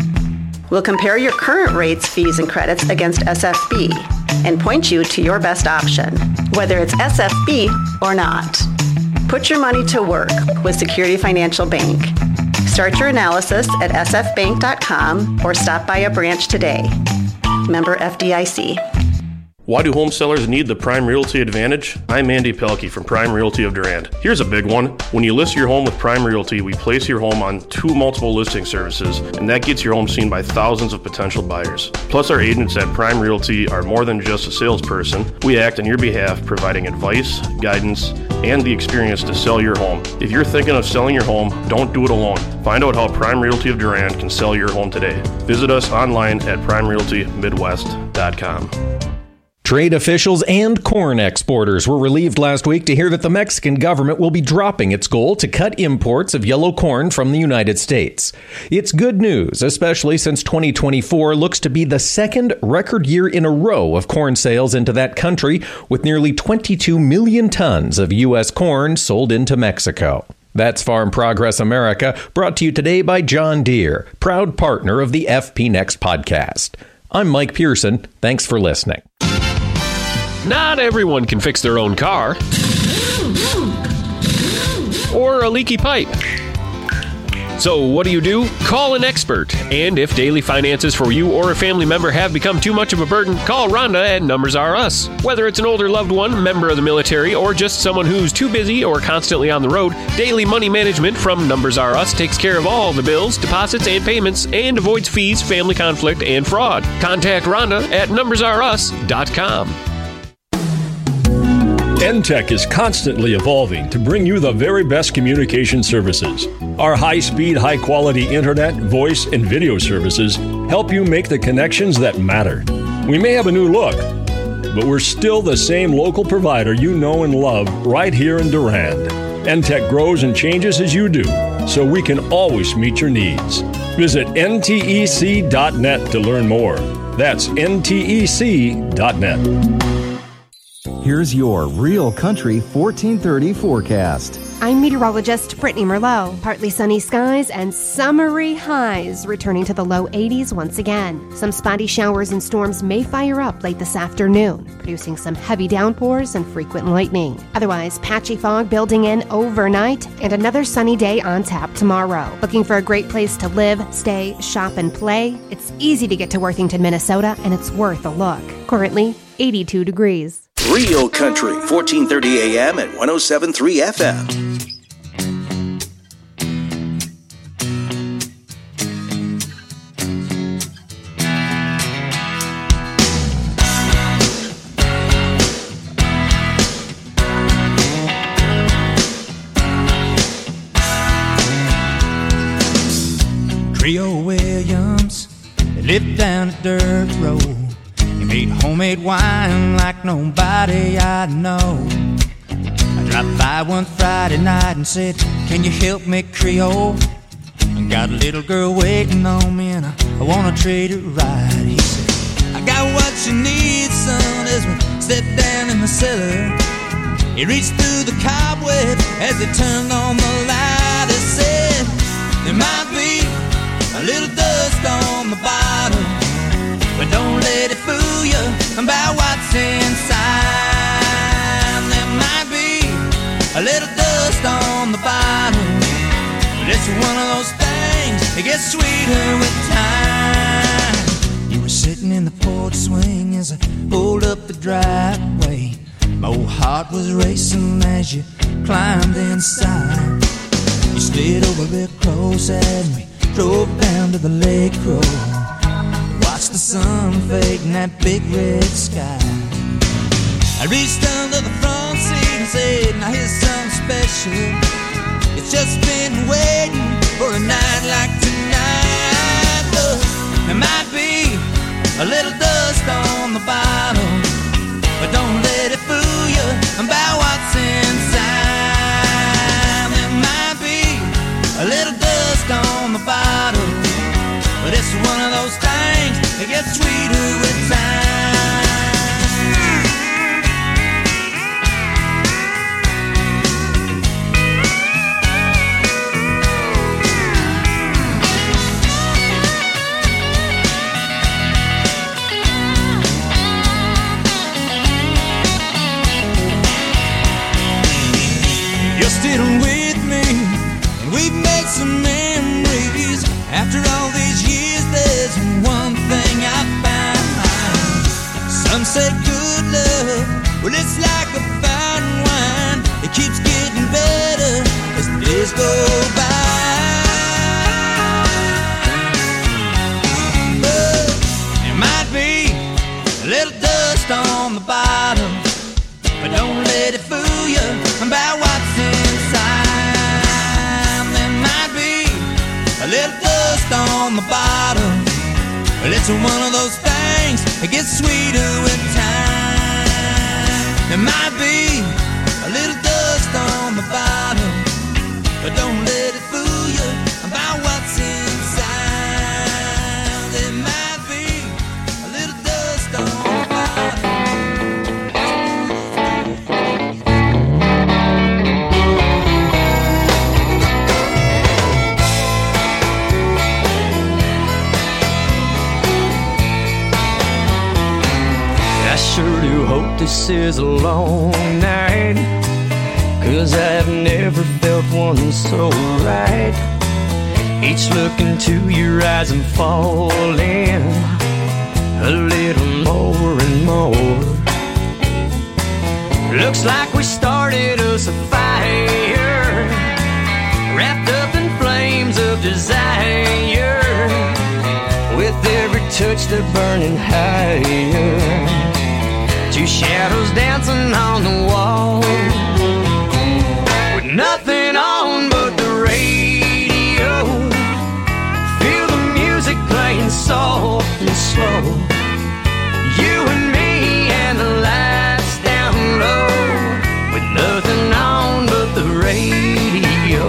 We'll compare your current rates, fees, and credits against SFB and point you to your best option, whether it's SFB or not. Put your money to work with Security Financial Bank. Start your analysis at sfbank.com or stop by a branch today. Member FDIC. Why do home sellers need the Prime Realty Advantage? I'm Andy Pelkey from Prime Realty of Durand. Here's a big one. When you list your home with Prime Realty, we place your home on 2 multiple listing services, and that gets your home seen by thousands of potential buyers. Plus, our agents at Prime Realty are more than just a salesperson. We act on your behalf, providing advice, guidance, and the experience to sell your home. If you're thinking of selling your home, don't do it alone. Find out how Prime Realty of Durand can sell your home today. Visit us online at primerealtymidwest.com. Trade officials and corn exporters were relieved last week to hear that the Mexican government will be dropping its goal to cut imports of yellow corn from the United States. It's good news, especially since 2024 looks to be the second record year in a row of corn sales into that country, with nearly 22 million tons of U.S. corn sold into Mexico. That's Farm Progress America, brought to you today by John Deere, proud partner of the FP Next podcast. I'm Mike Pearson. Thanks for listening. Not everyone can fix their own car or a leaky pipe. So what do? Call an expert. And if daily finances for you or a family member have become too much of a burden, call Rhonda at Numbers R Us. Whether it's an older loved one, member of the military, or just someone who's too busy or constantly on the road, Daily Money Management from Numbers R Us takes care of all the bills, deposits, and payments and avoids fees, family conflict, and fraud. Contact Rhonda at numbersrus.com. NTech is constantly evolving to bring you the very best communication services. Our high-speed, high-quality internet, voice, and video services help you make the connections that matter. We may have a new look, but we're still the same local provider you know and love right here in Durand. NTech grows and changes as you do, so we can always meet your needs. Visit ntec.net to learn more. That's ntec.net. Here's your Real Country 1430 forecast. I'm meteorologist Brittany Merlot. Partly sunny skies and summery highs returning to the low 80s once again. Some spotty showers and storms may fire up late this afternoon, producing some heavy downpours and frequent lightning. Otherwise, patchy fog building in overnight and another sunny day on tap tomorrow. Looking for a great place to live, stay, shop, and play? It's easy to get to Worthington, Minnesota, and it's worth a look. Currently, 82 degrees. Real Country, 1430 AM and 107.3 FM. Creole Williams lived down a dirt road. He made homemade wine like nobody I know. I dropped by one Friday night and said, "Can you help me, Creole? I got a little girl waiting on me and I wanna treat her right." He said, "I got what you need, son," as we stepped down in the cellar. He reached through the cobweb as he turned on the light. He said, "There might be a little dust on the bottom, but don't let it fool you about what's inside." There might be a little dust on the bottom, but it's one of those things that gets sweeter with time. You were sitting in the porch swing as I pulled up the driveway. My old heart was racing as you climbed inside. You slid over real close and we drove down to the lake road. Watched the sun fade in that big red sky. I reached under the front seat and said, "Now here's something special. It's just been waiting for a night like tonight." Look, there might be a little dust on the bottom, but don't let it fool you about what's inside. There might be a little dust on the bottom, but it's one of those things that gets sweeter with time. You're still with me, and we've made some memories. After all these years, there's one thing I found. Some say good love, well, it's like a fine wine. It keeps getting better as the days go by. But there might be a little dust on the bottom, but don't let it fool you about what's inside. There might be a little dust on the bottom, but it's one of those things that gets sweeter with time. There might be a little dust on the bottom, but don't let it fool you about what's inside. There might be a little dust on the bottom. I sure do hope this is a long night, 'cause I've never felt one so right. Each look into your eyes I'm falling a little more and more. Looks like we started us a fire, wrapped up in flames of desire. With every touch they're burning higher, two shadows dancing on the wall, with nothing on but the radio. Feel the music playing soft and slow. You and me and the lights down low, with nothing on but the radio.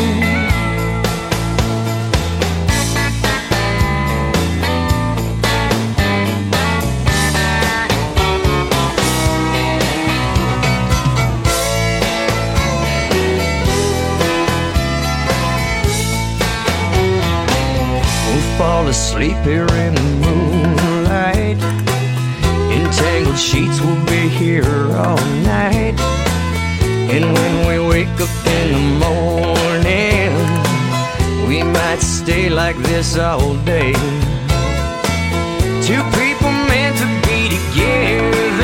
Fall asleep here in the moonlight. Entangled sheets will be here all night. And when we wake up in the morning, we might stay like this all day. Two people meant to be together,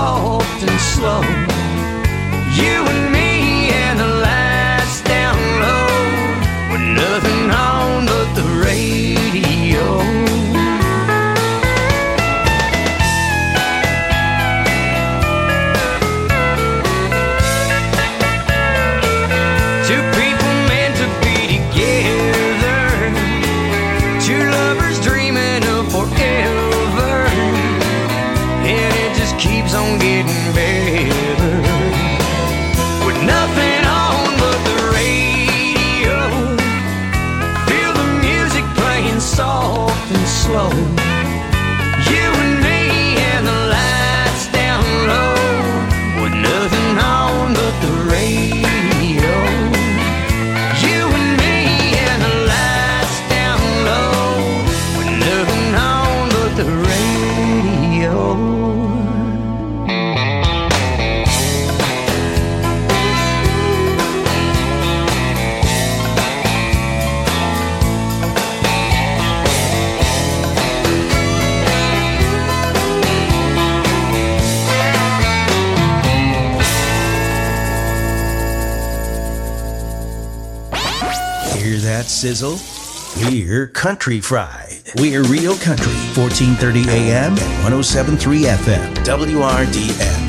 soft and slow. You and me and the lights down low, with nothing on but the radio. On getting better, with nothing on but the radio. Feel the music playing soft and slow. You and me and the lights down low, with nothing on but the radio. You and me and the lights down low, with nothing on but the radio. That sizzle? We're Country Fried. We're Real Country, 1430 AM and 107.3 FM, WRDN.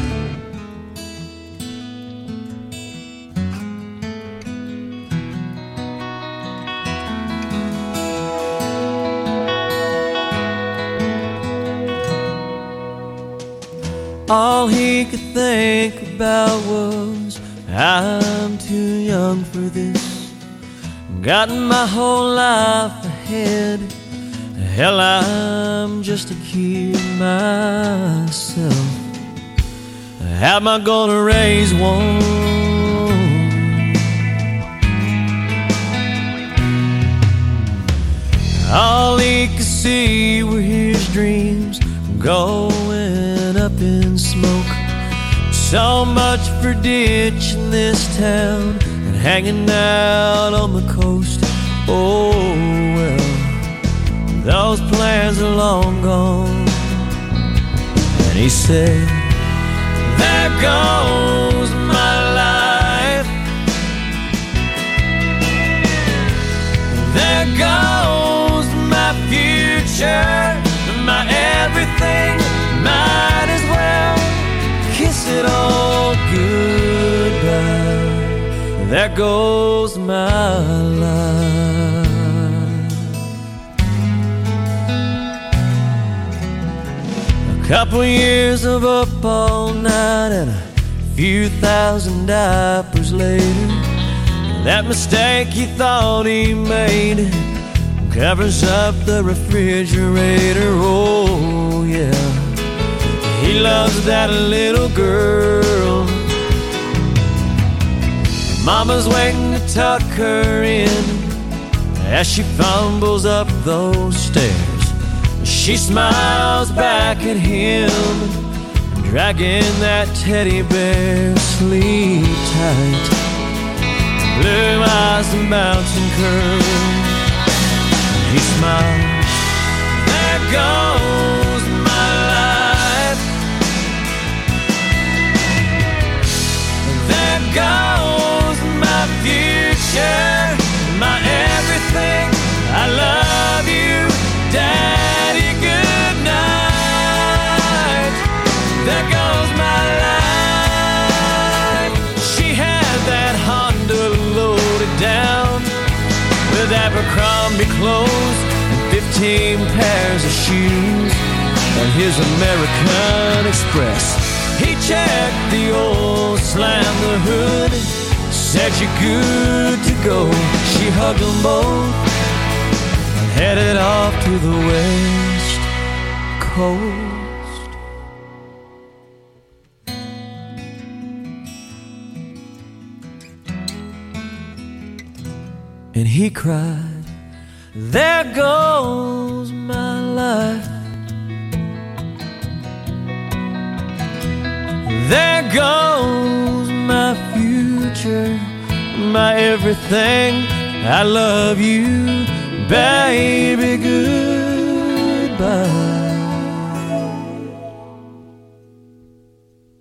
All he could think about was, I'm too young for this. Got my whole life ahead. Hell, I'm just a kid myself. How am I gonna raise one? All he could see were his dreams going up in smoke. So much for ditching this town and hanging out on the coast. Oh well, those plans are long gone. And he said, there goes my life. There goes my future, my everything. Might as well kiss it all goodbye. There goes my life. A couple years of up all night and a few thousand diapers later, that mistake he thought he made covers up the refrigerator. Oh yeah, he loves that little girl. Mama's waiting to tuck her in as she fumbles up those stairs. She smiles back at him, dragging that teddy bear. Sleep tight, blue eyes and bouncing curls. He smiles, there goes my life. There goes my future, my everything. I love you, Daddy, good night. There goes my life. She had that Honda loaded down with Abercrombie clothes and 15 pairs of shoes on his American Express. He checked the oil, slammed the hood, said you're good to go. She hugged them both and headed off to the West Coast. And he cried, there goes my life. There goes my future, my everything. I love you, baby, goodbye.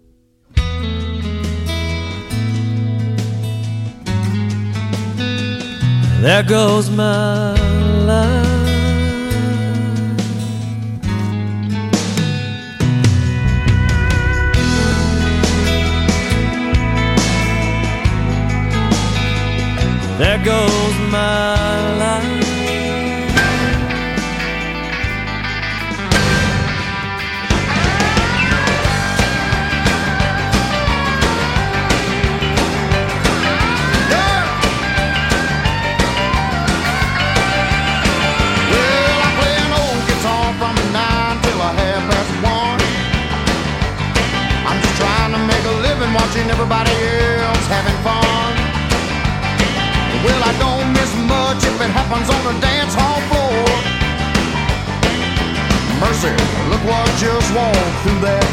There goes my life. There goes my life. Watching everybody else having fun. Well, I don't miss much if it happens on the dance hall floor. Mercy, look what just walked through that